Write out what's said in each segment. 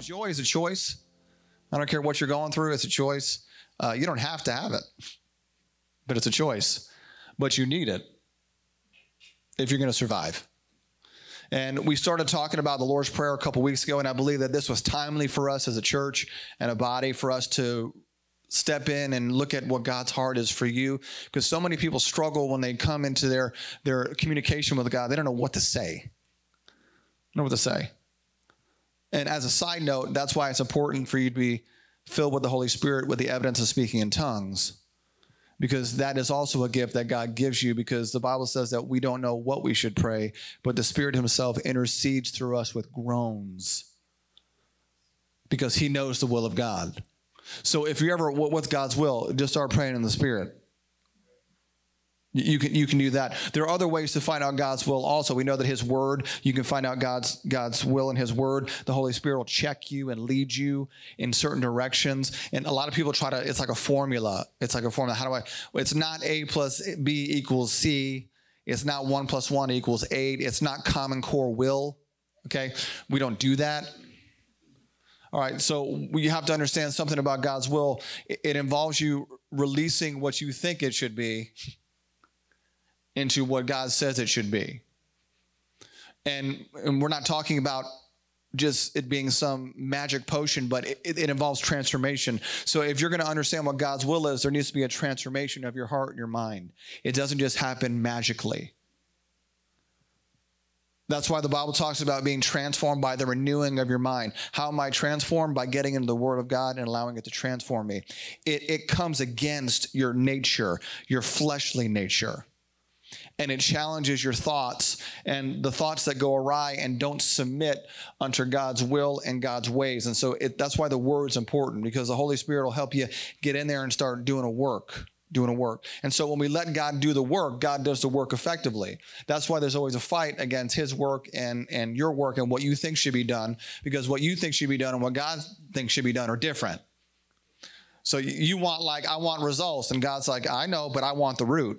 Joy is a choice. I don't care what you're going through. It's a choice. You don't have to have it, but it's a choice. But you need it if you're going to survive. And we started talking about the Lord's Prayer a couple weeks ago, and I believe that this was timely for us as a church and a body for us to step in and look at what God's heart is for you, because so many people struggle when they come into their communication with God. They don't know what to say. Know what to say. And as a side note, that's why it's important for you to be filled with the Holy Spirit with the evidence of speaking in tongues, because that is also a gift that God gives you, because the Bible says that we don't know what we should pray, but the Spirit himself intercedes through us with groans because he knows the will of God. So if you ever, what's God's will? Just start praying in the Spirit. You can do that. There are other ways to find out God's will also. We know that his word, you can find out God's will in his word. The Holy Spirit will check you and lead you in certain directions. And a lot of people it's like a formula. It's like a formula. It's not A plus B equals C. It's not 1 + 1 = 8. It's not Common Core will. Okay. We don't do that. All right. So you have to understand something about God's will. It involves you releasing what you think it should be into what God says it should be. And we're not talking about just it being some magic potion, but it involves transformation. So if you're going to understand what God's will is, there needs to be a transformation of your heart and your mind. It doesn't just happen magically. That's why the Bible talks about being transformed by the renewing of your mind. How am I transformed? By getting into the Word of God and allowing it to transform me. It comes against your nature, your fleshly nature. And it challenges your thoughts and the thoughts that go awry and don't submit unto God's will and God's ways. And so that's why the word's important, because the Holy Spirit will help you get in there and start doing a work. And so when we let God do the work, God does the work effectively. That's why there's always a fight against his work and your work and what you think should be done, because what you think should be done and what God thinks should be done are different. So you want, I want results, and God's like, I know, but I want the root.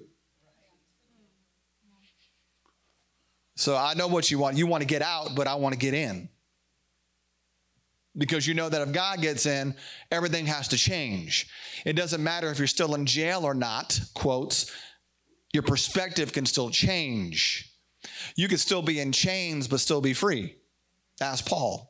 So I know what you want. You want to get out, but I want to get in. Because you know that if God gets in, everything has to change. It doesn't matter if you're still in jail or not, quotes, your perspective can still change. You could still be in chains, but still be free. Ask Paul.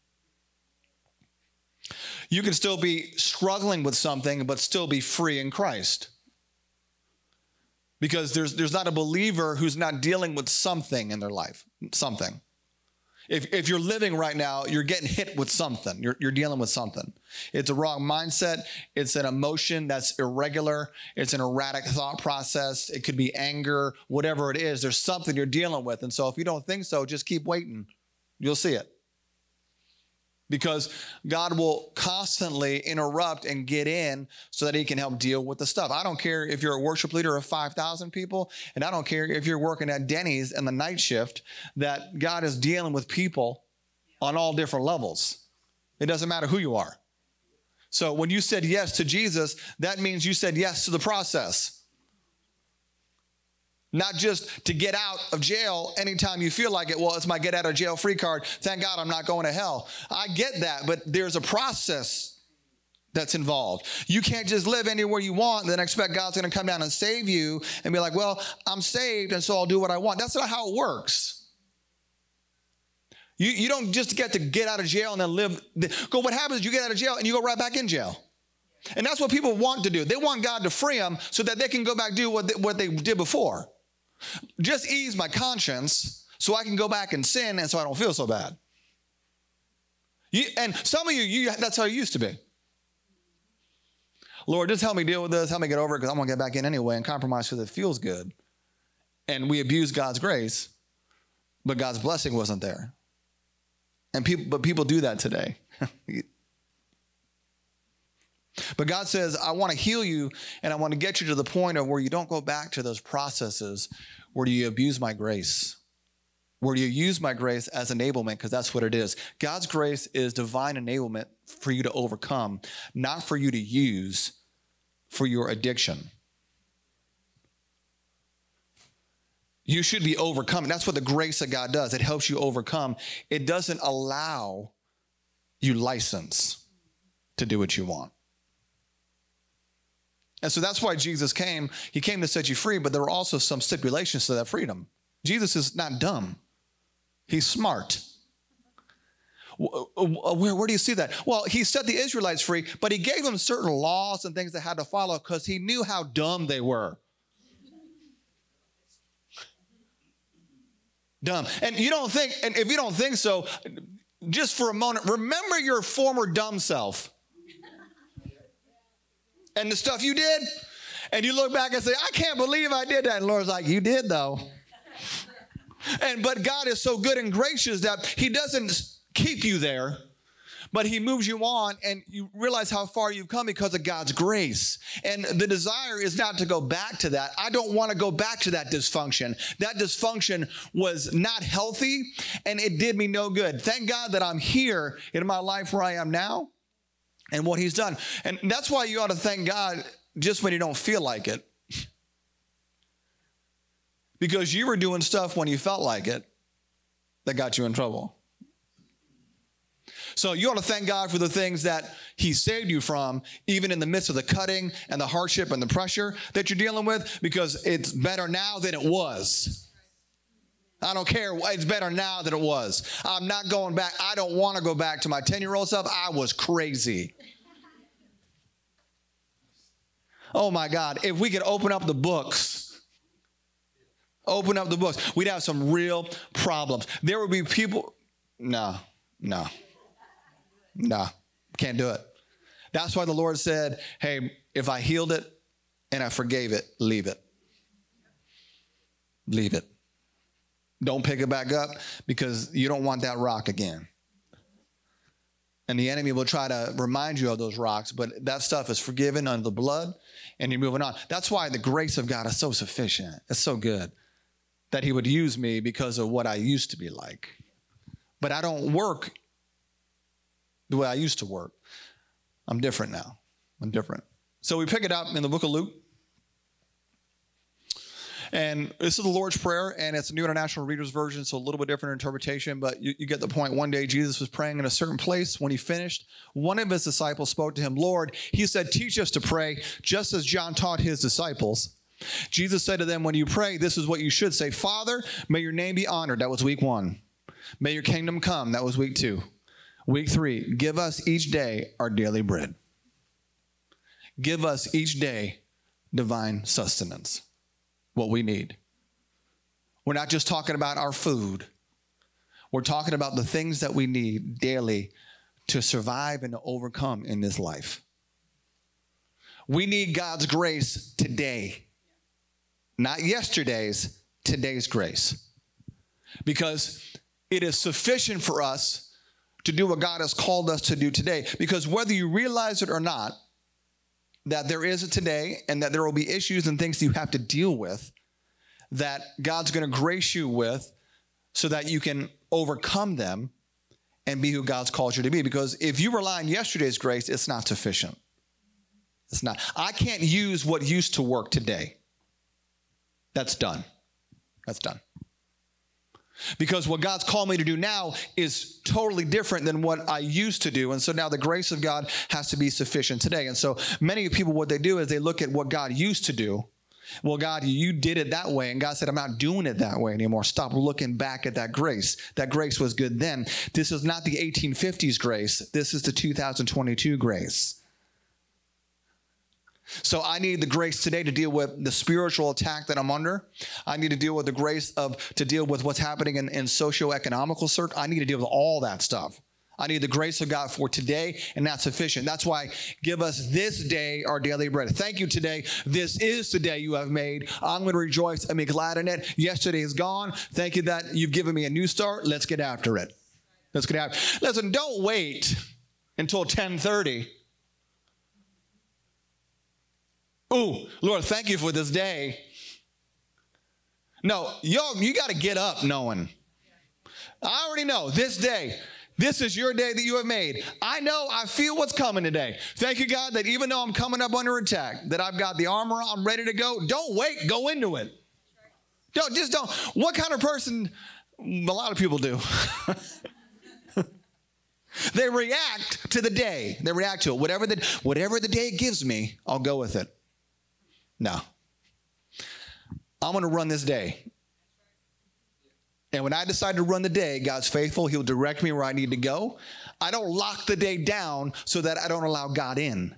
You can still be struggling with something, but still be free in Christ. Because there's not a believer who's not dealing with something in their life, something. If you're living right now, you're getting hit with something. You're dealing with something. It's a wrong mindset. It's an emotion that's irregular. It's an erratic thought process. It could be anger, whatever it is. There's something you're dealing with. And so if you don't think so, just keep waiting. You'll see it. Because God will constantly interrupt and get in so that he can help deal with the stuff. I don't care if you're a worship leader of 5,000 people, and I don't care if you're working at Denny's in the night shift, that God is dealing with people on all different levels. It doesn't matter who you are. So when you said yes to Jesus, that means you said yes to the process. Not just to get out of jail anytime you feel like it. Well, it's my get out of jail free card. Thank God I'm not going to hell. I get that, but there's a process that's involved. You can't just live anywhere you want and then expect God's going to come down and save you and be like, well, I'm saved and so I'll do what I want. That's not how it works. You don't just get out of jail and then live. What happens is you get out of jail and you go right back in jail. And that's what people want to do. They want God to free them so that they can go back and do what they did before. Just ease my conscience so I can go back and sin and so I don't feel so bad. And some of you, that's how you used to be. Lord, just help me deal with this. Help me get over it because I'm going to get back in anyway and compromise because it feels good. And we abuse God's grace, but God's blessing wasn't there. But people do that today. But God says, I want to heal you and I want to get you to the point of where you don't go back to those processes where you abuse my grace, where you use my grace as enablement, because that's what it is. God's grace is divine enablement for you to overcome, not for you to use for your addiction. You should be overcoming. That's what the grace of God does. It helps you overcome. It doesn't allow you license to do what you want. And so that's why Jesus came. He came to set you free, but there were also some stipulations to that freedom. Jesus is not dumb. He's smart. Where do you see that? Well, he set the Israelites free, but he gave them certain laws and things they had to follow because he knew how dumb they were. Dumb. And you don't think, and if you don't think so, just for a moment, remember your former dumb self. And the stuff you did, and you look back and say, I can't believe I did that. And the Lord's like, you did though. But God is so good and gracious that he doesn't keep you there, but he moves you on, and you realize how far you've come because of God's grace. And the desire is not to go back to that. I don't want to go back to that dysfunction. That dysfunction was not healthy, and it did me no good. Thank God that I'm here in my life where I am now and what he's done. And that's why you ought to thank God just when you don't feel like it. Because you were doing stuff when you felt like it that got you in trouble. So you ought to thank God for the things that he saved you from, even in the midst of the cutting and the hardship and the pressure that you're dealing with, because it's better now than it was. I don't care. It's better now than it was. I'm not going back. I don't want to go back to my 10-year-old self. I was crazy. Oh my God. If we could open up the books, we'd have some real problems. There would be people. No, can't do it. That's why the Lord said, hey, if I healed it and I forgave it, leave it. Leave it. Don't pick it back up, because you don't want that rock again. And the enemy will try to remind you of those rocks, but that stuff is forgiven under the blood, and you're moving on. That's why the grace of God is so sufficient. It's so good that he would use me because of what I used to be like. But I don't work the way I used to work. I'm different now. I'm different. So we pick it up in the book of Luke. And this is the Lord's Prayer, and it's a New International Reader's Version, so a little bit different interpretation, but you get the point. One day, Jesus was praying in a certain place. When he finished, one of his disciples spoke to him. Lord, he said, teach us to pray, just as John taught his disciples. Jesus said to them, when you pray, this is what you should say. Father, may your name be honored. That was week 1. May your kingdom come. That was week 2. Week 3, give us each day our daily bread. Give us each day divine sustenance, what we need. We're not just talking about our food. We're talking about the things that we need daily to survive and to overcome in this life. We need God's grace today, not yesterday's, today's grace. Because it is sufficient for us to do what God has called us to do today. Because whether you realize it or not, that there is a today and that there will be issues and things you have to deal with that God's going to grace you with so that you can overcome them and be who God's called you to be. Because if you rely on yesterday's grace, it's not sufficient. It's not. I can't use what used to work today. That's done. That's done. Because what God's called me to do now is totally different than what I used to do. And so now the grace of God has to be sufficient today. And so many people, what they do is they look at what God used to do. Well, God, you did it that way. And God said, I'm not doing it that way anymore. Stop looking back at that grace. That grace was good then. This is not the 1850s grace. This is the 2022 grace. So I need the grace today to deal with the spiritual attack that I'm under. I need to deal with the grace to deal with what's happening in socio-economical circle. I need to deal with all that stuff. I need the grace of God for today, and that's sufficient. That's why give us this day our daily bread. Thank you today. This is the day you have made. I'm going to rejoice and be glad in it. Yesterday is gone. Thank you that you've given me a new start. Let's get after it. Let's get after it. Listen, don't wait until 10:30. Ooh, Lord, thank you for this day. No, you got to get up knowing. I already know this day. This is your day that you have made. I know, I feel what's coming today. Thank you, God, that even though I'm coming up under attack, that I've got the armor, I'm ready to go. Don't wait, go into it. Don't. What kind of person, a lot of people do. They react to the day. They react to it. Whatever the day gives me, I'll go with it. No. I'm going to run this day. And when I decide to run the day, God's faithful. He'll direct me where I need to go. I don't lock the day down so that I don't allow God in.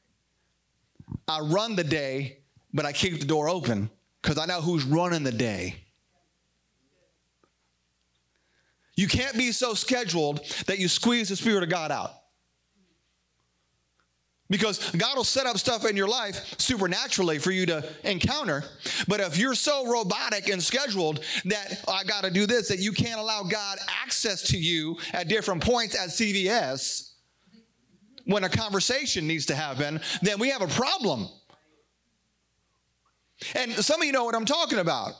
I run the day, but I keep the door open because I know who's running the day. You can't be so scheduled that you squeeze the Spirit of God out. Because God will set up stuff in your life supernaturally for you to encounter. But if you're so robotic and scheduled that I got to do this, that you can't allow God access to you at different points at CVS when a conversation needs to happen, then we have a problem. And some of you know what I'm talking about.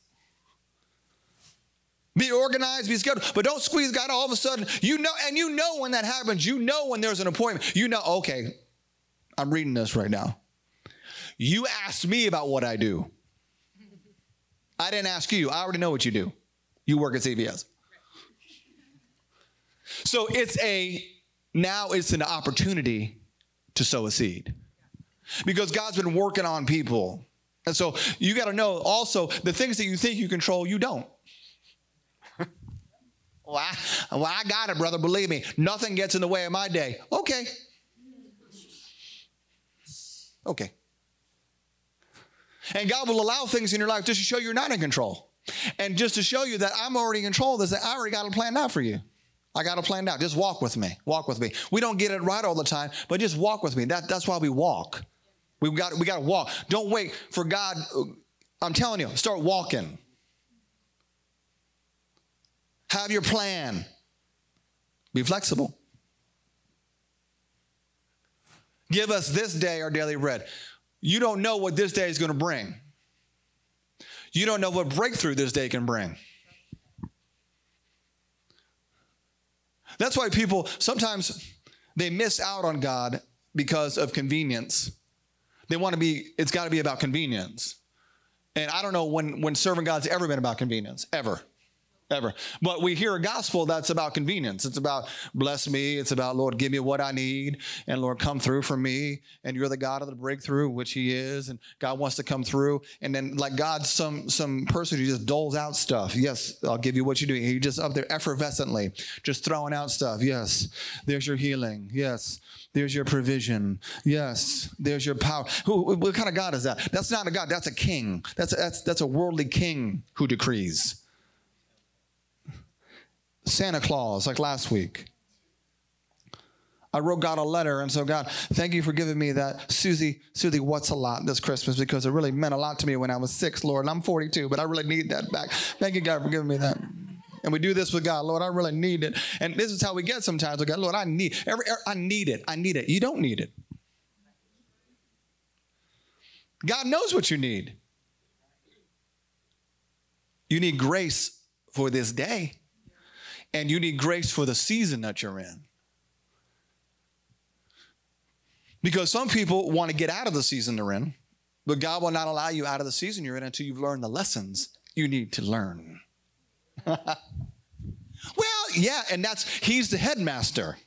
Be organized, be scheduled, but don't squeeze God all of a sudden. You know when that happens. You know when there's an appointment. You know, okay, I'm reading this right now. You asked me about what I do. I didn't ask you. I already know what you do. You work at CVS. So it's an opportunity to sow a seed. Because God's been working on people. And so you got to know also the things that you think you control, you don't. Well, I got it, brother. Believe me. Nothing gets in the way of my day. Okay. And God will allow things in your life just to show you're not in control. And just to show you that I'm already in control. That I already got it planned out for you. I got it planned out. Just walk with me. Walk with me. We don't get it right all the time, but just walk with me. That's why we walk. We got to walk. Don't wait for God. I'm telling you, start walking. Have your plan. Be flexible. Give us this day our daily bread. You don't know what this day is going to bring. You don't know what breakthrough this day can bring. That's why people, sometimes they miss out on God because of convenience. It's got to be about convenience. And I don't know when serving God's ever been about convenience, ever. But we hear a gospel that's about convenience. It's about bless me. It's about, Lord, give me what I need. And Lord, come through for me. And you're the God of the breakthrough, which he is. And God wants to come through. And then like God's some person who just doles out stuff. Yes, I'll give you what you do. He just up there effervescently, just throwing out stuff. Yes, there's your healing. Yes, there's your provision. Yes, there's your power. What kind of God is that? That's not a God. That's a king. That's a worldly king who decrees. Santa Claus, like last week. I wrote God a letter, and so God, thank you for giving me that Susie what's a lot this Christmas, because it really meant a lot to me when I was 6, Lord, and I'm 42, but I really need that back. Thank you, God, for giving me that. And we do this with God. Lord, I really need it. And this is how we get sometimes with God. Lord, I need it. You don't need it. God knows what you need. You need grace for this day. And you need grace for the season that you're in. Because some people want to get out of the season they're in, but God will not allow you out of the season you're in until you've learned the lessons you need to learn. Well, yeah, and he's the headmaster.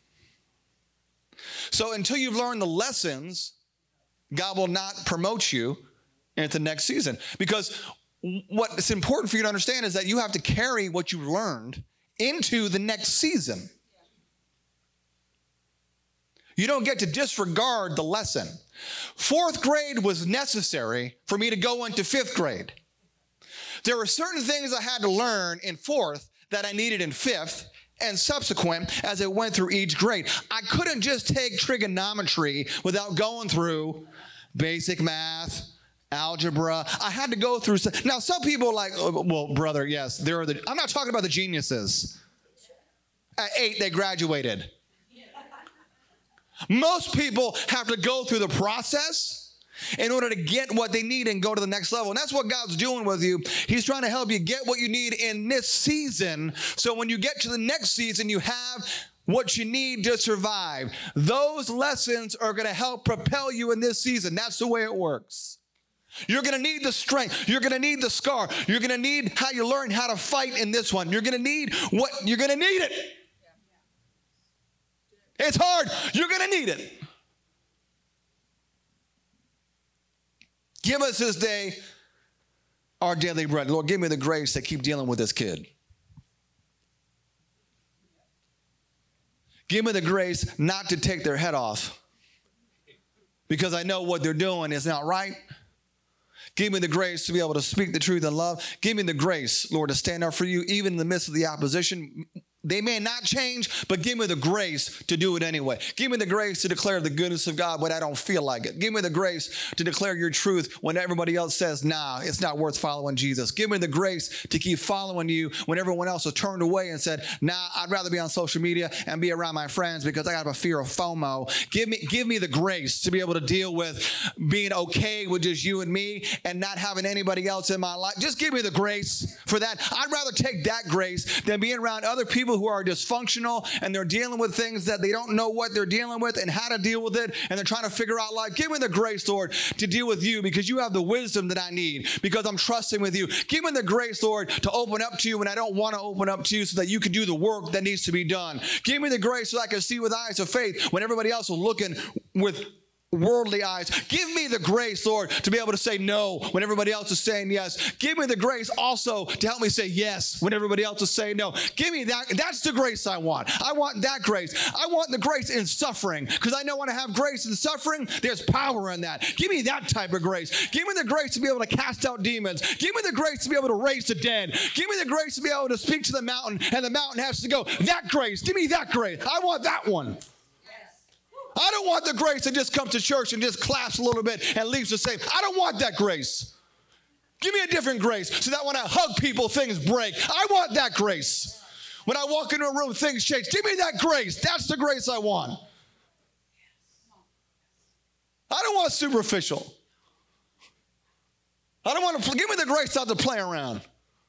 So until you've learned the lessons, God will not promote you into the next season. Because what's important for you to understand is that you have to carry what you learned into the next season. You don't get to disregard the lesson. 4th grade was necessary for me to go into 5th grade. There were certain things I had to learn in 4th that I needed in 5th and subsequent as I went through each grade. I couldn't just take trigonometry without going through basic math, algebra. I had to go through. Now, some people are like, oh, well, brother, yes, I'm not talking about the geniuses. At 8, they graduated. Most people have to go through the process in order to get what they need and go to the next level. And that's what God's doing with you. He's trying to help you get what you need in this season. So when you get to the next season, you have what you need to survive. Those lessons are going to help propel you in this season. That's the way it works. You're going to need the strength. You're going to need the scar. You're going to need how you learn how to fight in this one. You're going to need it. It's hard. You're going to need it. Give us this day our daily bread. Lord, give me the grace to keep dealing with this kid. Give me the grace not to take their head off because I know what they're doing is not right. Give me the grace to be able to speak the truth in love. Give me the grace, Lord, to stand up for you even in the midst of the opposition. They may not change, but give me the grace to do it anyway. Give me the grace to declare the goodness of God when I don't feel like it. Give me the grace to declare your truth when everybody else says, nah, it's not worth following Jesus. Give me the grace to keep following you when everyone else has turned away and said, nah, I'd rather be on social media and be around my friends because I have a fear of FOMO. Give me the grace to be able to deal with being okay with just you and me and not having anybody else in my life. Just give me the grace for that. I'd rather take that grace than being around other people who are dysfunctional and they're dealing with things that they don't know what they're dealing with and how to deal with it, and they're trying to figure out life. Give me the grace, Lord, to deal with you because you have the wisdom that I need because I'm trusting with you. Give me the grace, Lord, to open up to you when I don't want to open up to you so that you can do the work that needs to be done. Give me the grace so I can see with eyes of faith when everybody else is looking with worldly eyes. Give me the grace, Lord, to be able to say no when everybody else is saying yes. Give me the grace also to help me say yes when everybody else is saying no. Give me that. That's the grace I want. I want that grace. I want the grace in suffering because I know when I have grace in suffering, there's power in that. Give me that type of grace. Give me the grace to be able to cast out demons. Give me the grace to be able to raise the dead. Give me the grace to be able to speak to the mountain and the mountain has to go. That grace. Give me that grace. I want that one. I don't want the grace that just comes to church and just claps a little bit and leaves the same. I don't want that grace. Give me a different grace so that when I hug people, things break. I want that grace. When I walk into a room, things change. Give me that grace. That's the grace I want. I don't want superficial. I don't want to, give me the grace not to play around.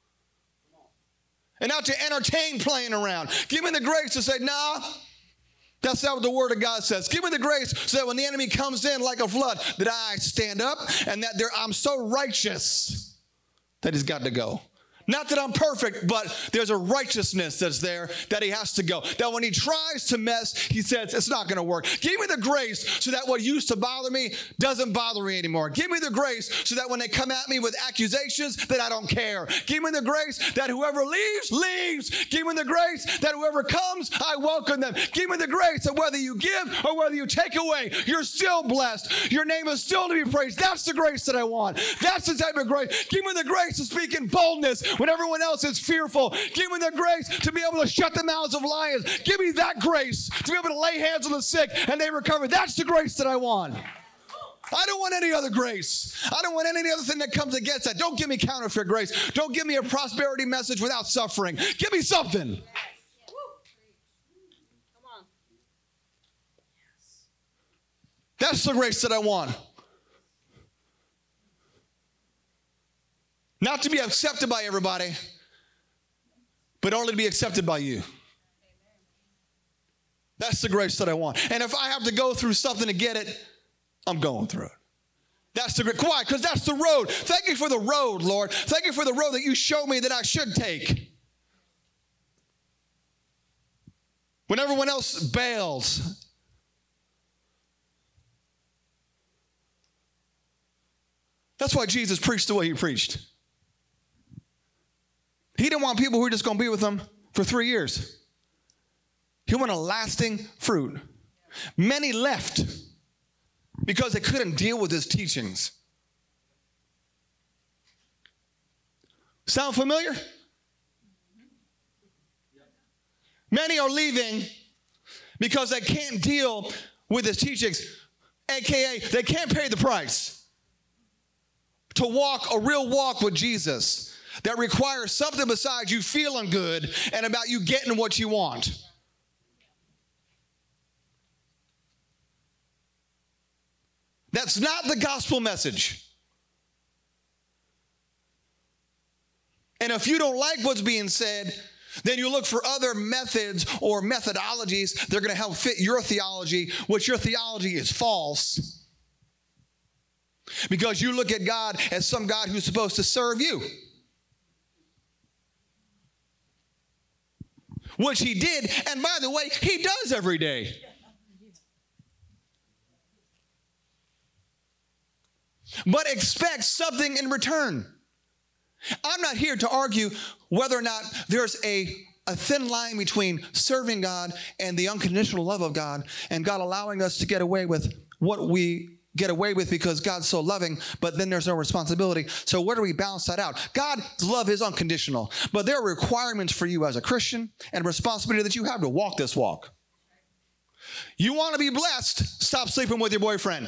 And not to entertain playing around. Give me the grace to say, nah. That's not what the Word of God says. Give me the grace so that when the enemy comes in like a flood, that I stand up and that I'm so righteous that he's got to go. Not that I'm perfect, but there's a righteousness that's there that he has to go. That when he tries to mess, he says, it's not going to work. Give me the grace so that what used to bother me doesn't bother me anymore. Give me the grace so that when they come at me with accusations, that I don't care. Give me the grace that whoever leaves, leaves. Give me the grace that whoever comes, I welcome them. Give me the grace that whether you give or whether you take away, you're still blessed. Your name is still to be praised. That's the grace that I want. That's the type of grace. Give me the grace to speak in boldness when everyone else is fearful. Give me the grace to be able to shut the mouths of lions. Give me that grace to be able to lay hands on the sick and they recover. That's the grace that I want. I don't want any other grace. I don't want any other thing that comes against that. Don't give me counterfeit grace. Don't give me a prosperity message without suffering. Give me something. That's the grace that I want. Not to be accepted by everybody, but only to be accepted by you. That's the grace that I want. And if I have to go through something to get it, I'm going through it. That's the grace. Why? Because that's the road. Thank you for the road, Lord. Thank you for the road that you show me that I should take. When everyone else bails. That's why Jesus preached the way he preached. He didn't want people who were just going to be with him for 3 years. He wanted lasting fruit. Many left because they couldn't deal with his teachings. Sound familiar? Many are leaving because they can't deal with his teachings, aka they can't pay the price to walk a real walk with Jesus. That requires something besides you feeling good and about you getting what you want. That's not the gospel message. And if you don't like what's being said, then you look for other methods or methodologies that are going to help fit your theology, which your theology is false. Because you look at God as some God who's supposed to serve you. Which he did, and by the way, he does every day. but expect something in return. I'm not here to argue whether or not there's a thin line between serving God and the unconditional love of God, and God allowing us to get away with what we get away with because God's so loving, but then there's no responsibility. So where do we balance that out? God's love is unconditional, but there are requirements for you as a Christian and responsibility that you have to walk this walk. You want to be blessed, stop sleeping with your boyfriend.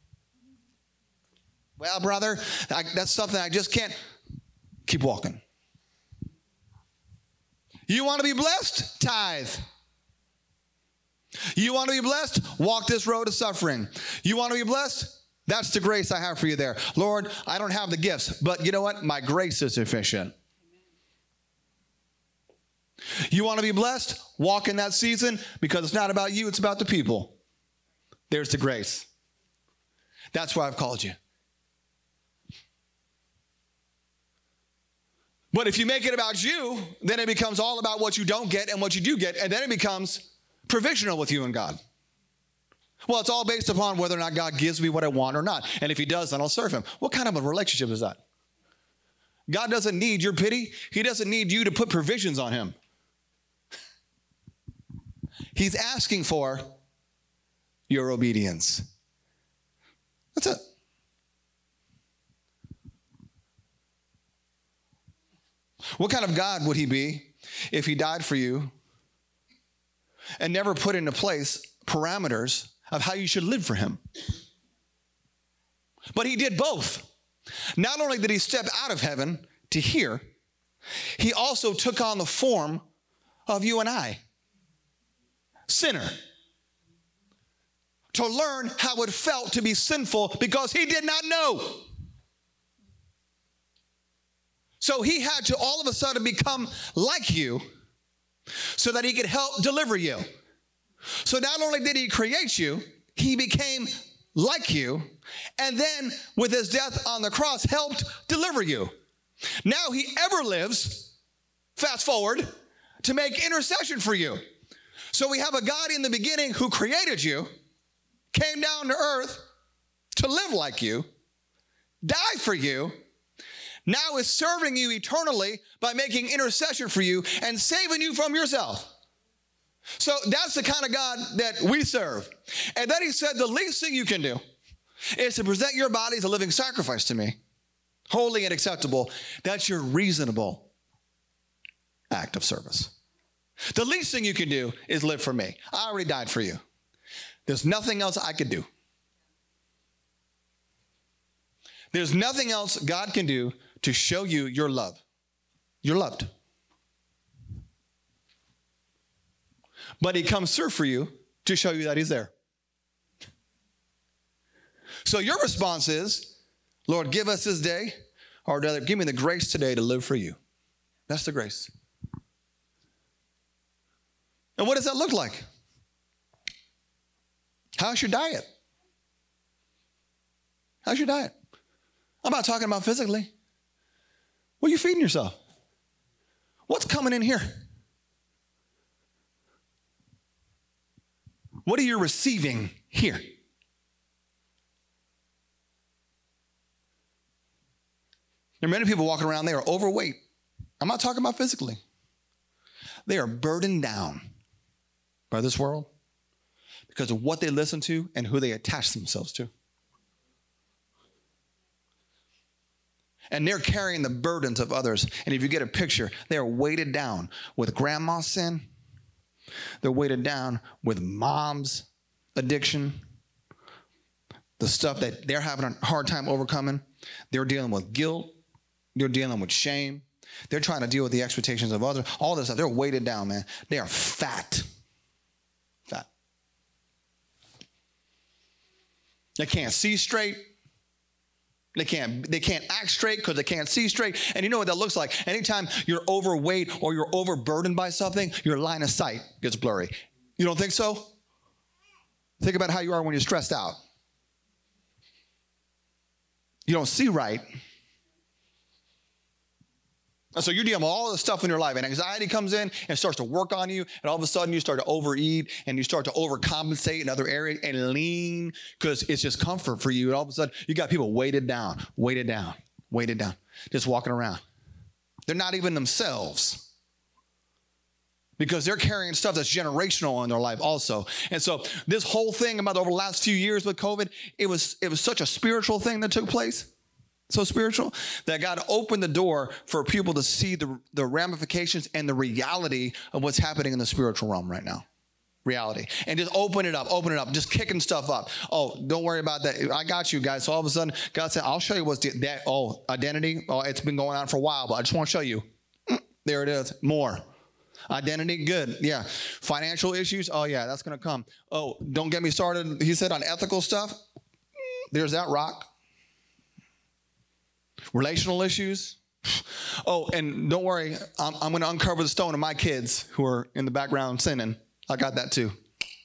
Well, brother, that's something I just can't. Keep walking. You want to be blessed? Tithe. You want to be blessed? Walk this road of suffering. You want to be blessed? That's the grace I have for you there. Lord, I don't have the gifts, but you know what? My grace is sufficient. You want to be blessed? Walk in that season because it's not about you, it's about the people. There's the grace. That's why I've called you. But if you make it about you, then it becomes all about what you don't get and what you do get, and then it becomes provisional with you and God. Well, it's all based upon whether or not God gives me what I want or not. And if he does, then I'll serve him. What kind of a relationship is that? God doesn't need your pity. He doesn't need you to put provisions on him. He's asking for your obedience. That's it. What kind of God would he be if he died for you and never put into place parameters of how you should live for him? But he did both. Not only did he step out of heaven to here, he also took on the form of you and I, sinner, to learn how it felt to be sinful because he did not know. So he had to all of a sudden become like you so that he could help deliver you. So not only did he create you, he became like you, and then with his death on the cross helped deliver you. Now he ever lives, fast forward, to make intercession for you. So we have a God in the beginning who created you, came down to earth to live like you, die for you, now is serving you eternally by making intercession for you and saving you from yourself. So that's the kind of God that we serve. And then he said, the least thing you can do is to present your body as a living sacrifice to me, holy and acceptable. That's your reasonable act of service. The least thing you can do is live for me. I already died for you. There's nothing else I could do. There's nothing else God can do to show you your love. You're loved. But he comes through for you to show you that he's there. So your response is, Lord, give us this day, or rather, give me the grace today to live for you. That's the grace. And what does that look like? How's your diet? How's your diet? I'm not talking about physically. What are you feeding yourself? What's coming in here? What are you receiving here? There are many people walking around, they are overweight. I'm not talking about physically. They are burdened down by this world because of what they listen to and who they attach themselves to. And they're carrying the burdens of others. And if you get a picture, they are weighted down with grandma's sin. They're weighted down with mom's addiction. The stuff that they're having a hard time overcoming. They're dealing with guilt. They're dealing with shame. They're trying to deal with the expectations of others. All this stuff. They're weighted down, man. They are fat. Fat. They can't see straight. They can't act straight because they can't see straight. And you know what that looks like. Anytime you're overweight or you're overburdened by something, your line of sight gets blurry. You don't think so? Think about how you are when you're stressed out. You don't see right. And so you're dealing with all the stuff in your life, and anxiety comes in and starts to work on you, and all of a sudden you start to overeat and you start to overcompensate in other areas and lean because it's just comfort for you. And all of a sudden you got people weighted down, just walking around. They're not even themselves because they're carrying stuff that's generational in their life also. And so this whole thing about over the last few years with COVID, it was such a spiritual thing that took place. So spiritual that God opened the door for people to see the ramifications and the reality of what's happening in the spiritual realm right now. Reality. And just open it up, just kicking stuff up. Oh, don't worry about that. I got you guys. So all of a sudden, God said, I'll show you what's identity. Oh, it's been going on for a while, but I just want to show you. There it is. More. Identity, good. Yeah. Financial issues. Oh, yeah, that's going to come. Oh, don't get me started. He said on ethical stuff. There's that rock. Relational issues. Oh, and don't worry, I'm going to uncover the stone of my kids who are in the background sinning. I got that too.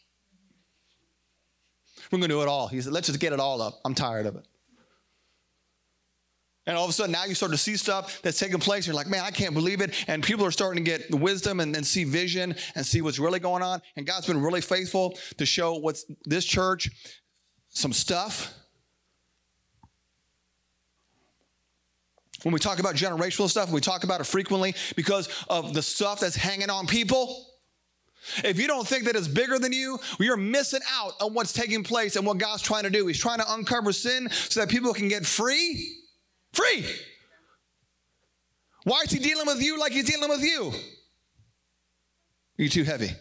We're going to do it all. He said, let's just get it all up. I'm tired of it. And all of a sudden now you start to see stuff that's taking place. You're like, man, I can't believe it. And people are starting to get wisdom and see vision and see what's really going on. And God's been really faithful to show what's this church some stuff. When we talk about generational stuff, we talk about it frequently because of the stuff that's hanging on people. If you don't think that it's bigger than you, you're missing out on what's taking place and what God's trying to do. He's trying to uncover sin so that people can get free. Free. Why is he dealing with you like he's dealing with you? You're too heavy.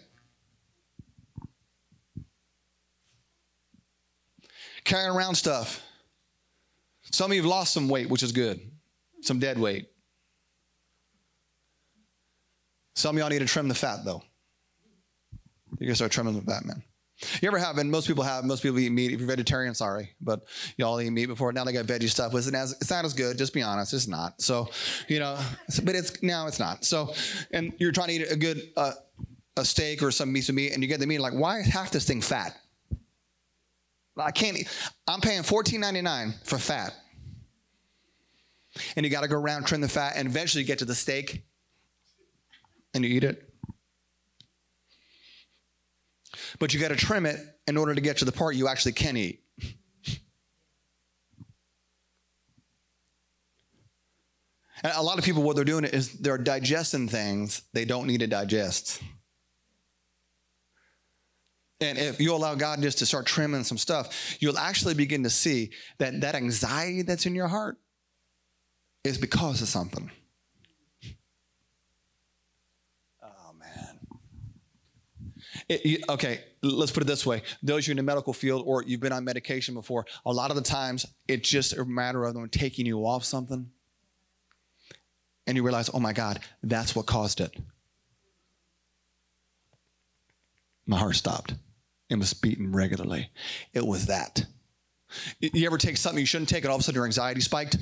Carrying around stuff. Some of you have lost some weight, which is good. Some dead weight. Some of y'all need to trim the fat, though. You gotta start trimming the fat, man. You ever have, and most people eat meat. If you're vegetarian, sorry, but y'all eat meat before. Now they got veggie stuff. It's not as good, just be honest, it's not. So, but it's not. So, and you're trying to eat a good a steak or some piece of meat, and you get the meat, like, why is half this thing fat? I can't eat. I'm paying $14.99 for fat. And you got to go around, trim the fat, and eventually you get to the steak, and you eat it. But you got to trim it in order to get to the part you actually can eat. And a lot of people, what they're doing is they're digesting things they don't need to digest. And if you allow God just to start trimming some stuff, you'll actually begin to see that anxiety that's in your heart is because of something. Oh, man. Okay, let's put it this way. Those who are in the medical field or you've been on medication before, a lot of the times it's just a matter of them taking you off something. And you realize, oh my God, that's what caused it. My heart stopped. It was beating regularly. It was that. You ever take something you shouldn't take and all of a sudden your anxiety spiked?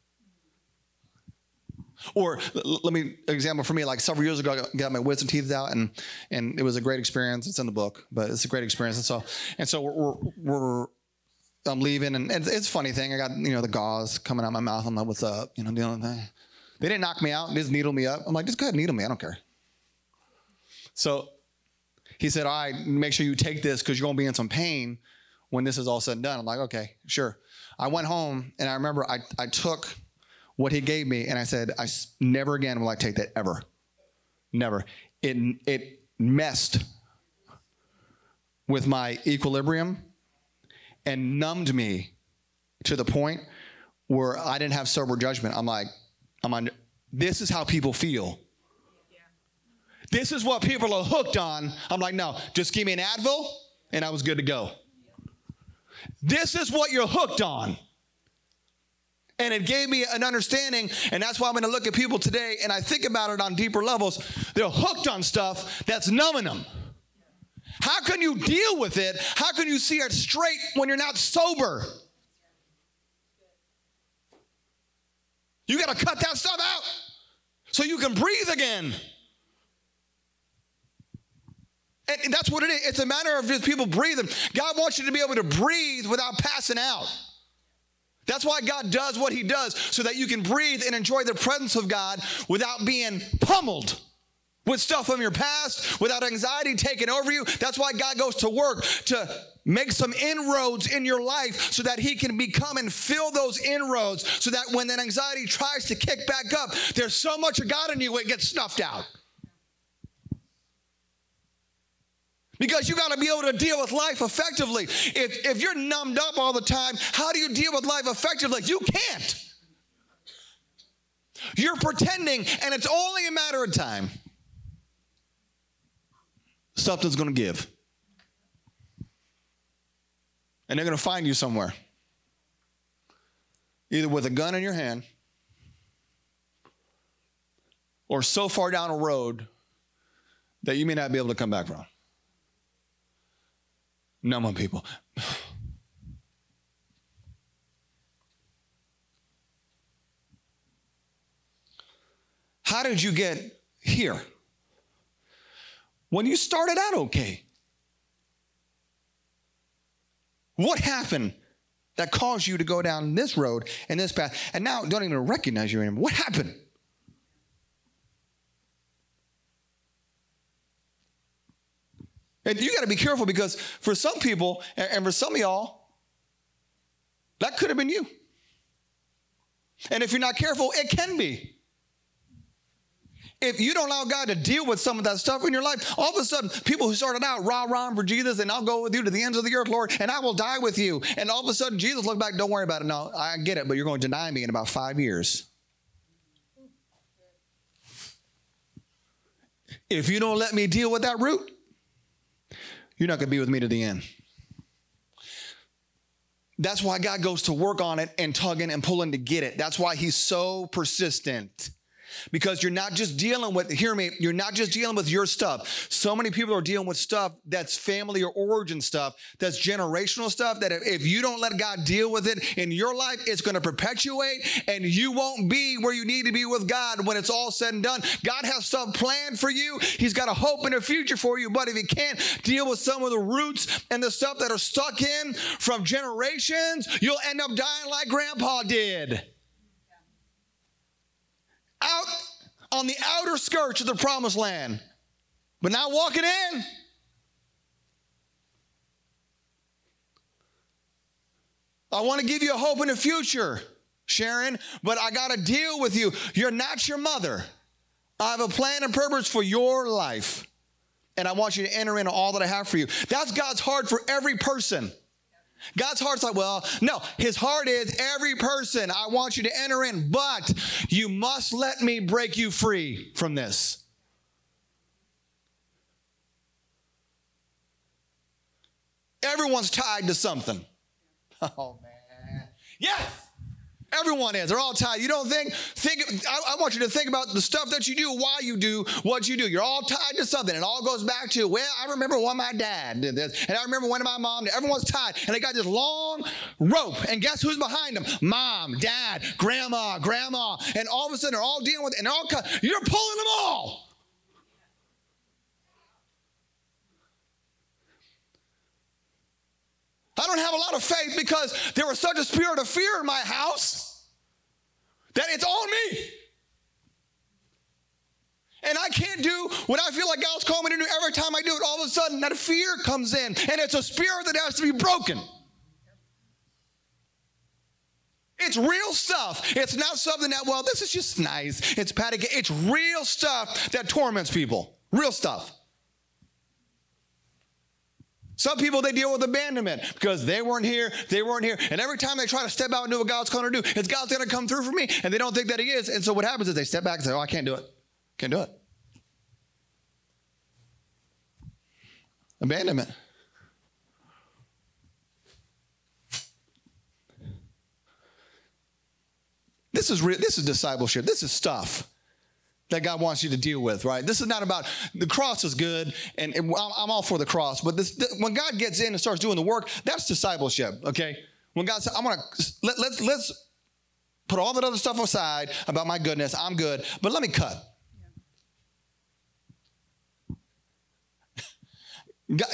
Or let me example for me, like several years ago, I got my wisdom teeth out and it was a great experience. It's in the book, but it's a great experience. And so I'm leaving and it's a funny thing. I got, the gauze coming out my mouth. I'm like, what's up? Dealing with that. They didn't knock me out. They just needled me up. I'm like, just go ahead and needle me. I don't care. So he said, all right, make sure you take this because you're going to be in some pain when this is all said and done. I'm like, okay, sure. I went home and I remember I took what he gave me and I said, I never again will I take that ever. Never. It messed with my equilibrium and numbed me to the point where I didn't have sober judgment. This is how people feel. This is what people are hooked on. I'm like, no, just give me an Advil, and I was good to go. This is what you're hooked on. And it gave me an understanding, and that's why I'm going to look at people today, and I think about it on deeper levels. They're hooked on stuff that's numbing them. How can you deal with it? How can you see it straight when you're not sober? You got to cut that stuff out so you can breathe again. And that's what it is. It's a matter of just people breathing. God wants you to be able to breathe without passing out. That's why God does what he does, so that you can breathe and enjoy the presence of God without being pummeled with stuff from your past, without anxiety taking over you. That's why God goes to work to make some inroads in your life so that he can become and fill those inroads, so that when that anxiety tries to kick back up, there's so much of God in you, it gets snuffed out. Because you got to be able to deal with life effectively. If you're numbed up all the time, how do you deal with life effectively? You can't. You're pretending, and it's only a matter of time. Something's going to give. And they're going to find you somewhere. Either with a gun in your hand, or so far down a road that you may not be able to come back from. Numb on people. How did you get here? When you started out okay. What happened that caused you to go down this road and this path and now don't even recognize you anymore? What happened? And you got to be careful, because for some people and for some of y'all, that could have been you. And if you're not careful, it can be. If you don't allow God to deal with some of that stuff in your life, all of a sudden, people who started out rah-rah for Jesus, and I'll go with you to the ends of the earth, Lord, and I will die with you. And all of a sudden, Jesus looked back, don't worry about it. No, I get it, but you're going to deny me in about 5 years. If you don't let me deal with that root, you're not going to be with me to the end. That's why God goes to work on it and tugging and pulling to get it. That's why he's so persistent. Because you're not just dealing with, hear me, you're not just dealing with your stuff. So many people are dealing with stuff that's family or origin stuff, that's generational stuff, that if you don't let God deal with it in your life, it's going to perpetuate, and you won't be where you need to be with God when it's all said and done. God has stuff planned for you. He's got a hope and a future for you. But if he can't deal with some of the roots and the stuff that are stuck in from generations, you'll end up dying like Grandpa did. Out on the outer skirts of the promised land, but not walking in. I want to give you a hope in the future, Sharon, but I got to deal with you. You're not your mother. I have a plan and purpose for your life, and I want you to enter into all that I have for you. That's God's heart for every person. God's heart's like, well, no, his heart is every person. I want you to enter in, but you must let me break you free from this. Everyone's tied to something. Oh, man. Yes. Everyone is. They're all tied. You don't think I want you to think about the stuff that you do while you do what you do. You're all tied to something. It all goes back to, well, I remember when my dad did this, and I remember when my mom did. Everyone's tied, and they got this long rope, and guess who's behind them? Mom, dad, grandma, and all of a sudden they're all dealing with it, and they're all you're pulling them all. I don't have a lot of faith because there was such a spirit of fear in my house that it's on me. And I can't do what I feel like God's called me to do. Every time I do it, all of a sudden that fear comes in, and it's a spirit that has to be broken. It's real stuff. It's not something that, well, this is just nice. It's patty cake. It's real stuff that torments people. Real stuff. Some people, they deal with abandonment because they weren't here. And every time they try to step out and do what God's going to do, it's God's going to come through for me, and they don't think that he is. And so what happens is they step back and say, oh, I can't do it. Can't do it. Abandonment. This is discipleship. This is stuff that God wants you to deal with, right? This is not about, the cross is good, and I'm all for the cross, but when God gets in and starts doing the work, that's discipleship, okay? When God says, let's put all that other stuff aside about my goodness, I'm good, but let me cut.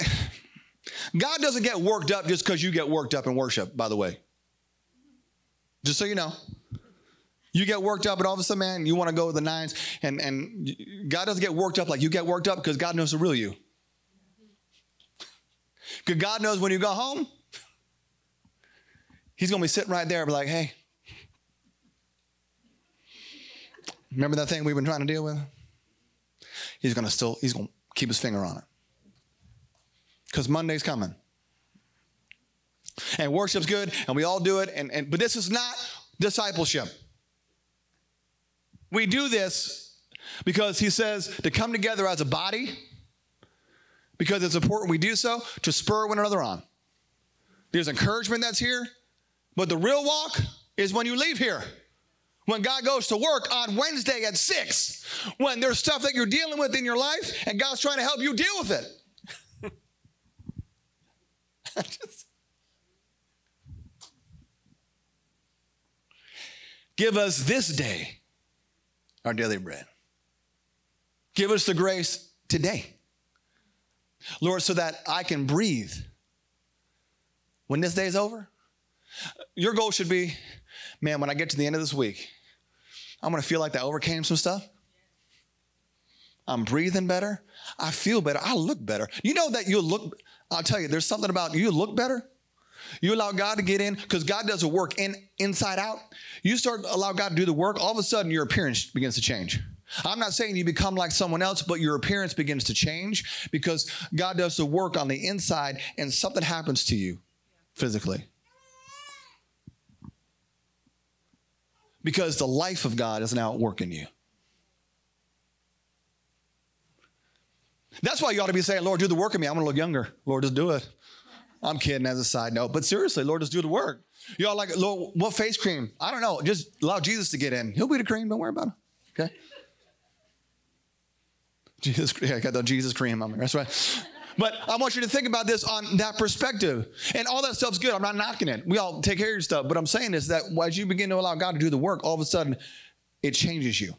God doesn't get worked up just because you get worked up in worship, by the way. Just so you know. You get worked up, and all of a sudden, man, you want to go to the nines, and God doesn't get worked up like you get worked up because God knows the real you. Because God knows when you go home, he's going to be sitting right there and be like, hey, remember that thing we've been trying to deal with? He's going to keep his finger on it. Because Monday's coming. And worship's good, and we all do it, but this is not discipleship. We do this because he says to come together as a body, because it's important we do so, to spur one another on. There's encouragement that's here, but the real walk is when you leave here. When God goes to work on Wednesday at 6, when there's stuff that you're dealing with in your life, and God's trying to help you deal with it. Give us this day our daily bread. Give us the grace today, Lord, so that I can breathe when this day is over. Your goal should be, man, when I get to the end of this week, I'm going to feel like I overcame some stuff. I'm breathing better. I feel better. I look better. You know that I'll tell you, there's something about you look better. You allow God to get in, because God does a work inside out. You start to allow God to do the work, all of a sudden your appearance begins to change. I'm not saying you become like someone else, but your appearance begins to change because God does the work on the inside and something happens to you physically. Because the life of God is now at work in you. That's why you ought to be saying, Lord, do the work in me. I'm going to look younger. Lord, just do it. I'm kidding as a side note. But seriously, Lord, just do the work. You all like, Lord, what face cream? I don't know. Just allow Jesus to get in. He'll be the cream. Don't worry about it. Okay? I got the Jesus cream on me. That's right. But I want you to think about this on that perspective. And all that stuff's good. I'm not knocking it. We all take care of your stuff. But I'm saying is that as you begin to allow God to do the work, all of a sudden, it changes you.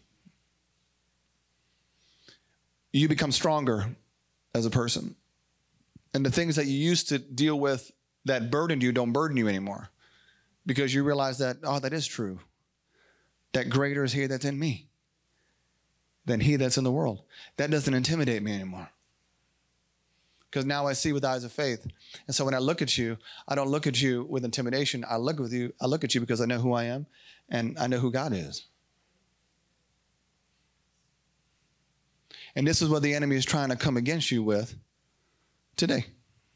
You become stronger as a person. And the things that you used to deal with that burdened you don't burden you anymore. Because you realize that, that is true. That greater is he that's in me than he that's in the world. That doesn't intimidate me anymore. Because now I see with eyes of faith. And so when I look at you, I don't look at you with intimidation. I look at you because I know who I am and I know who God is. And this is what the enemy is trying to come against you with today.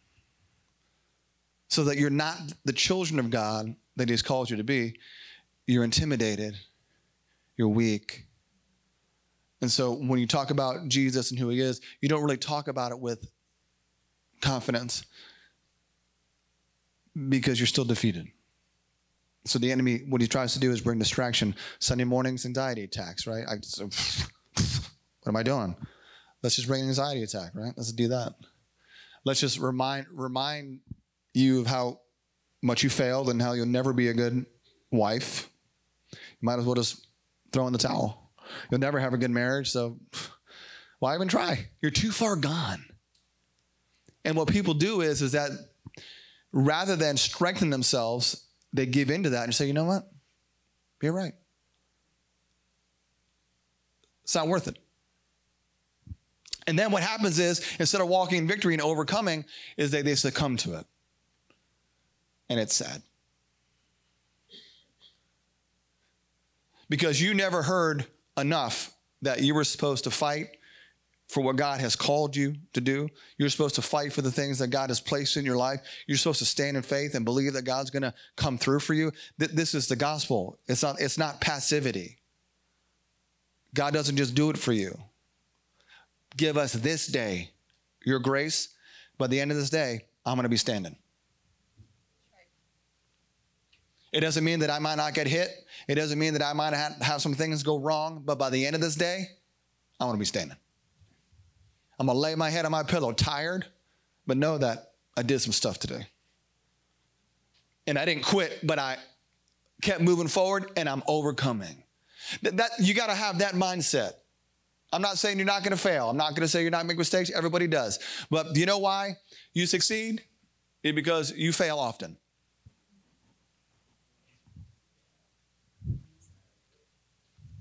So that you're not the children of God that he's called you to be. You're intimidated. You're weak. And so when you talk about Jesus and who he is, you don't really talk about it with confidence because you're still defeated. So the enemy, what he tries to do is bring distraction. Sunday mornings, anxiety attacks, right? What am I doing? Let's just bring an anxiety attack, right? Let's do that. Let's just remind you of how much you failed and how you'll never be a good wife. You might as well just throw in the towel. You'll never have a good marriage, so why even try? You're too far gone. And what people do is that rather than strengthen themselves, they give into that and say, you know what? You're right. It's not worth it. And then what happens is, instead of walking in victory and overcoming, is they succumb to it. And it's sad. Because you never heard enough that you were supposed to fight for what God has called you to do. You're supposed to fight for the things that God has placed in your life. You're supposed to stand in faith and believe that God's going to come through for you. This is the gospel. It's not passivity. God doesn't just do it for you. Give us this day your grace. By the end of this day, I'm going to be standing. It doesn't mean that I might not get hit. It doesn't mean that I might have some things go wrong. But by the end of this day, I want to be standing. I'm going to lay my head on my pillow tired, but know that I did some stuff today. And I didn't quit, but I kept moving forward and I'm overcoming. You got to have that mindset. I'm not saying you're not going to fail. I'm not going to say you're not going to make mistakes. Everybody does. But do you know why you succeed? It's because you fail often.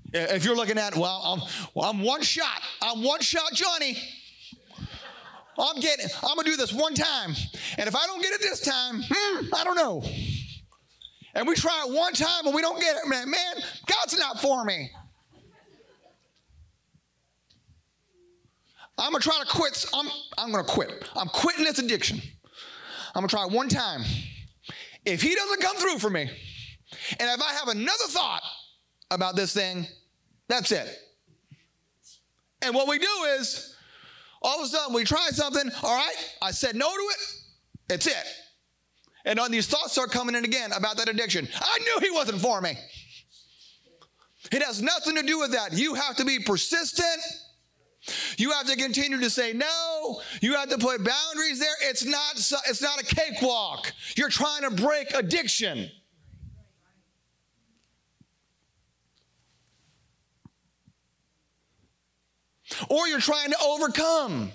If you're looking at, I'm one shot. I'm one shot Johnny. I'm going to do this one time. And if I don't get it this time, I don't know. And we try it one time and we don't get it. Man, God's not for me. I'm going to try to quit. I'm going to quit. I'm quitting this addiction. I'm going to try it one time. If he doesn't come through for me, and if I have another thought about this thing, that's it. And what we do is, all of a sudden, we try something. All right, I said no to it. It's it. And then these thoughts start coming in again about that addiction. I knew he wasn't for me. It has nothing to do with that. You have to be persistent. You have to continue to say no. You have to put boundaries there. It's not a cakewalk. You're trying to break addiction. Or you're trying to overcome.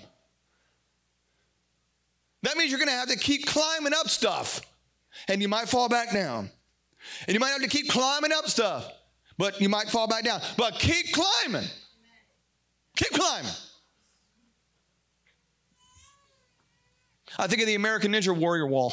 That means you're going to have to keep climbing up stuff. And you might fall back down. And you might have to keep climbing up stuff. But you might fall back down. But keep climbing. Keep climbing. I think of the American Ninja Warrior wall.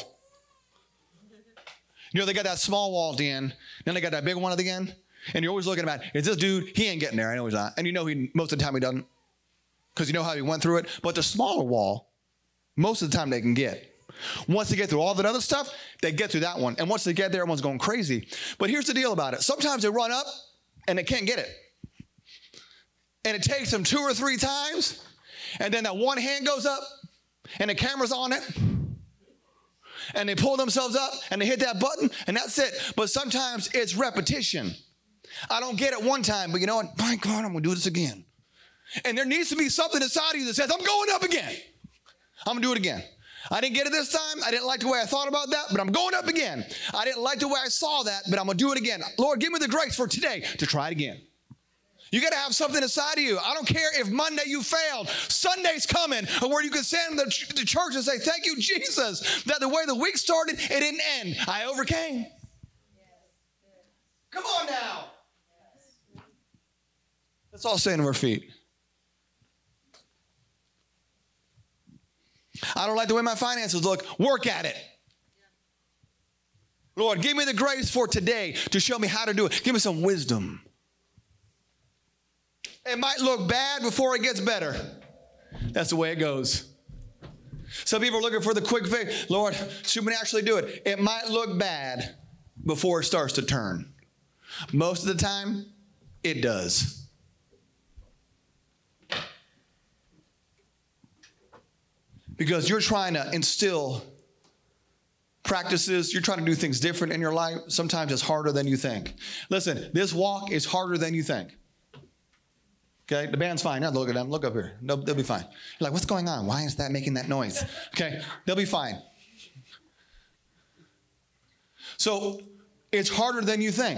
You know, they got that small wall at the end. Then they got that big one at the end. And you're always looking at, is this dude, he ain't getting there. I know he's not. And you know most of the time he doesn't. Because you know how he went through it. But the smaller wall, most of the time they can get. Once they get through all that other stuff, they get through that one. And once they get there, everyone's going crazy. But here's the deal about it. Sometimes they run up and they can't get it. And it takes them 2 or 3 times. And then that one hand goes up and the camera's on it. And they pull themselves up and they hit that button and that's it. But sometimes it's repetition. I don't get it one time, but you know what? My God, I'm going to do this again. And there needs to be something inside of you that says, I'm going up again. I'm going to do it again. I didn't get it this time. I didn't like the way I thought about that, but I'm going up again. I didn't like the way I saw that, but I'm going to do it again. Lord, give me the grace for today to try it again. You got to have something inside of you. I don't care if Monday you failed. Sunday's coming where you can stand in the church and say, thank you, Jesus, that the way the week started, it didn't end. I overcame. Come on now. Let's all stand on our feet. I don't like the way my finances look. Work at it. Lord, give me the grace for today to show me how to do it. Give me some wisdom. It might look bad before it gets better. That's the way it goes. Some people are looking for the quick fix. Lord, supernaturally do it. It might look bad before it starts to turn. Most of the time, it does. Because you're trying to instill practices. You're trying to do things different in your life. Sometimes it's harder than you think. Listen, this walk is harder than you think. Okay, the band's fine. Now look at them. Look up here. They'll be fine. You're like, what's going on? Why is that making that noise? Okay, they'll be fine. So it's harder than you think.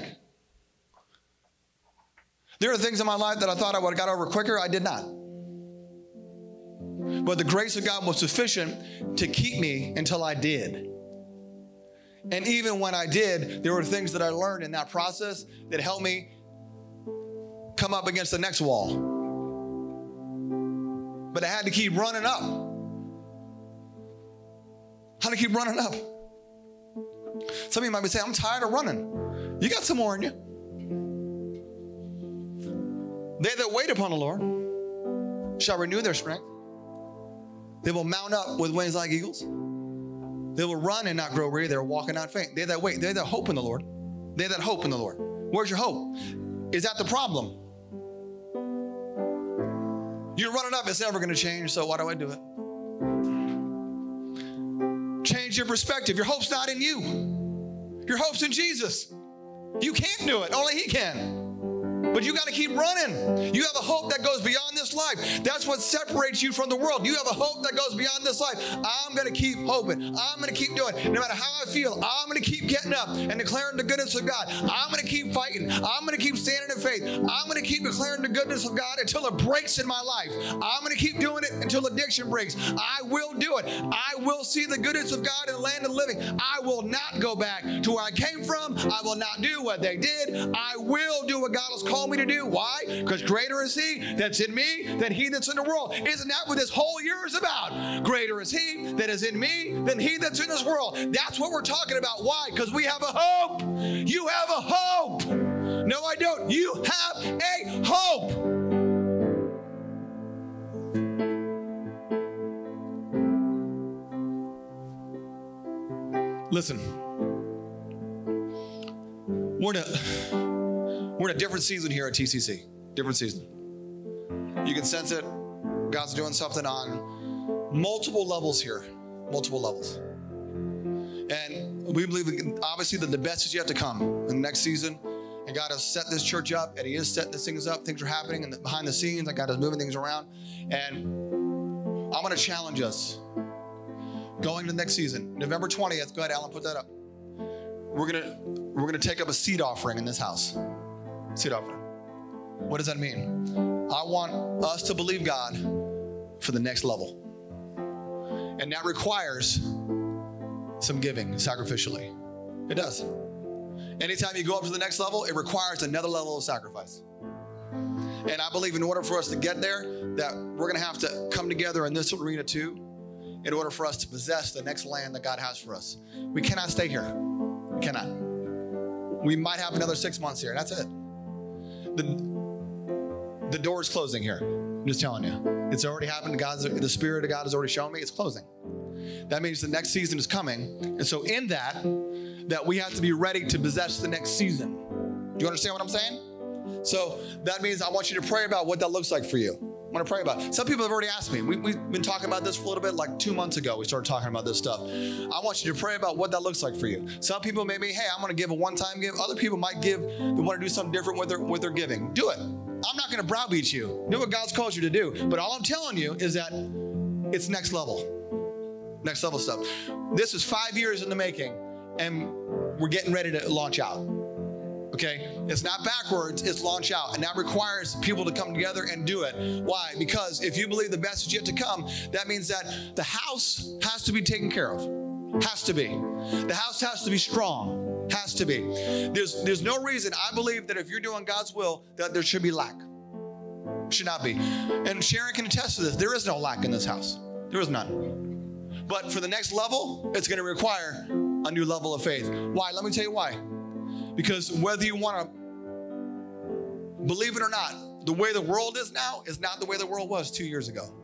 There are things in my life that I thought I would have got over quicker. I did not. But the grace of God was sufficient to keep me until I did. And even when I did, there were things that I learned in that process that helped me come up against the next wall. But I had to keep running up. How to keep running up. Some of you might be saying, I'm tired of running. You got some more in you. They that wait upon the Lord shall renew their strength. They will mount up with wings like eagles. They will run and not grow weary. They will walk and not faint. They that wait, they that hope in the Lord. They that hope in the Lord. Where's your hope? Is that the problem? You're running up, it's never going to change, so why do I do it? Change your perspective. Your hope's not in you. Your hope's in Jesus. You can't do it. Only He can. But you got to keep running. You have a hope that goes beyond this life. That's what separates you from the world. You have a hope that goes beyond this life. I'm going to keep hoping. I'm going to keep doing it. No matter how I feel, I'm going to keep getting up and declaring the goodness of God. I'm going to keep fighting. I'm going to keep standing in faith. I'm going to keep declaring the goodness of God until it breaks in my life. I'm going to keep doing it until addiction breaks. I will do it. I will see the goodness of God in the land of the living. I will not go back to where I came from. I will not do what they did. I will do what God has called called me to do. Why? Because greater is he that's in me than he that's in the world. Isn't that what this whole year is about? Greater is he that is in me than he that's in this world. That's what we're talking about. Why? Because we have a hope. You have a hope. No, I don't. You have a hope. Listen, we're in a different season here at TCC. Different season. You can sense it. God's doing something on multiple levels here. Multiple levels. And we believe, obviously, that the best is yet to come in the next season. And God has set this church up, and he is setting these things up. Things are happening behind the scenes, and God is moving things around. And I'm going to challenge us going to the next season. November 20th, go ahead, Alan, put that up. We're gonna take up a seed offering in this house. Seed offering. What does that mean? I want us to believe God for the next level. And that requires some giving sacrificially. It does. Anytime you go up to the next level, it requires another level of sacrifice. And I believe in order for us to get there, that we're gonna have to come together in this arena too, in order for us to possess the next land that God has for us. We cannot stay here. We cannot. We might have another 6 months here. That's it. The door is closing here. I'm just telling you. It's already happened. The Spirit of God has already shown me it's closing. That means the next season is coming. And so in that we have to be ready to possess the next season. Do you understand what I'm saying? So that means I want you to pray about what that looks like for you. I want to pray about it. Some people have already asked me. We've been talking about this for a little bit, like 2 months ago. We started talking about this stuff. I want you to pray about what that looks like for you. Some people maybe, hey, I'm going to give a one-time give. Other people might give. They want to do something different with their giving. Do it. I'm not going to browbeat you. Do what God's called you to do. But all I'm telling you is that it's next level. Next level stuff. This is 5 years in the making, and we're getting ready to launch out. Okay, it's not backwards, it's launch out. And that requires people to come together and do it. Why? Because if you believe the best is yet to come, that means that the house has to be taken care of. Has to be. The house has to be strong. Has to be. There's no reason, I believe, that if you're doing God's will, that there should be lack. Should not be. And Sharon can attest to this. There is no lack in this house. There is none. But for the next level, it's going to require a new level of faith. Why? Let me tell you why. Because whether you want to believe it or not, the way the world is now is not the way the world was 2 years ago.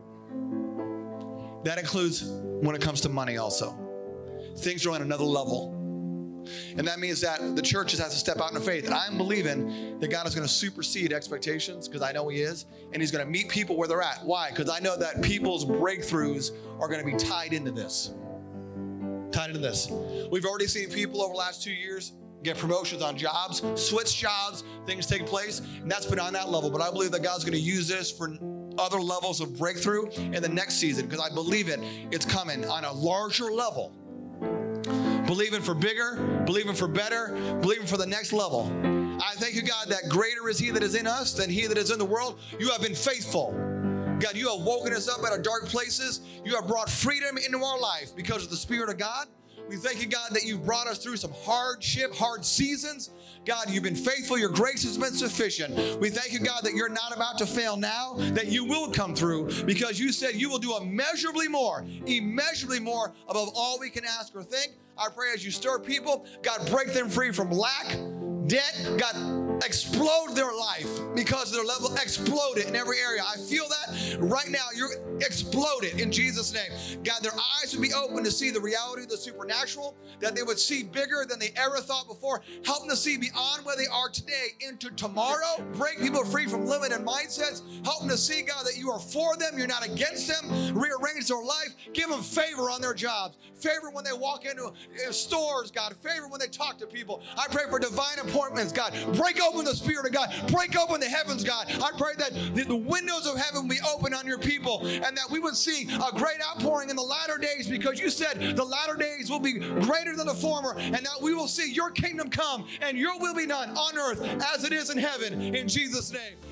That includes when it comes to money also. Things are on another level. And that means that the churches have to step out in faith. And I'm believing that God is going to supersede expectations, because I know he is. And he's going to meet people where they're at. Why? Because I know that people's breakthroughs are going to be tied into this. Tied into this. We've already seen people over the last 2 years get promotions on jobs, switch jobs, things take place, and that's been on that level. But I believe that God's going to use this for other levels of breakthrough in the next season, because I believe it's coming on a larger level. Believing for bigger, believing for better, believing for the next level. I thank you, God, that greater is he that is in us than he that is in the world. You have been faithful. God, you have woken us up out of dark places. You have brought freedom into our life because of the Spirit of God. We thank you, God, that you've brought us through some hardship, hard seasons. God, you've been faithful. Your grace has been sufficient. We thank you, God, that you're not about to fail now, that you will come through, because you said you will do immeasurably more above all we can ask or think. I pray as you stir people, God, break them free from lack, debt. God, explode their life because their level exploded in every area. I feel that right now. You're exploded in Jesus' name. God, their eyes would be open to see the reality of the supernatural, that they would see bigger than they ever thought before. Help them to see beyond where they are today into tomorrow. Break people free from limited mindsets. Help them to see, God, that you are for them. You're not against them. Rearrange their life. Give them favor on their jobs. Favor when they walk into stores, God. Favor when they talk to people. I pray for divine appointments, God. Break open the Spirit of God. Break open the heavens, God. I pray that the windows of heaven be open on your people, and that we would see a great outpouring in the latter days, because you said the latter days will be greater than the former, and that we will see your kingdom come and your will be done on earth as it is in heaven, in Jesus' name.